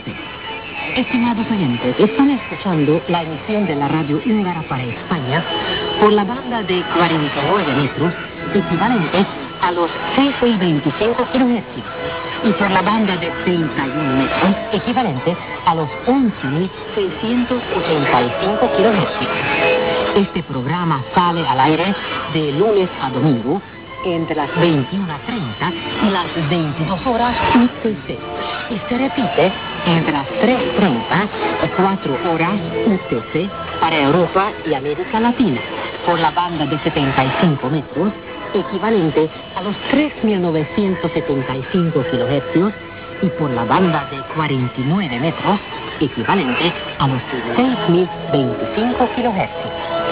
usted. Estimados oyentes, están escuchando la emisión de la radio húngara para España por la banda de 49 metros, equivalente a los 6.025 kilohercios, y por la banda de 31 metros, equivalente a los 11.685 kilohercios. Este programa sale al aire de lunes a domingo entre las 21:30 y las 22 horas UTC. Y se repite entre las 3:30 y 4 horas UTC para Europa y América Latina, por la banda de 75 metros, equivalente a los 3.975 kilohercios, y por la banda de 49 metros, equivalente a los 6.025 kilohercios.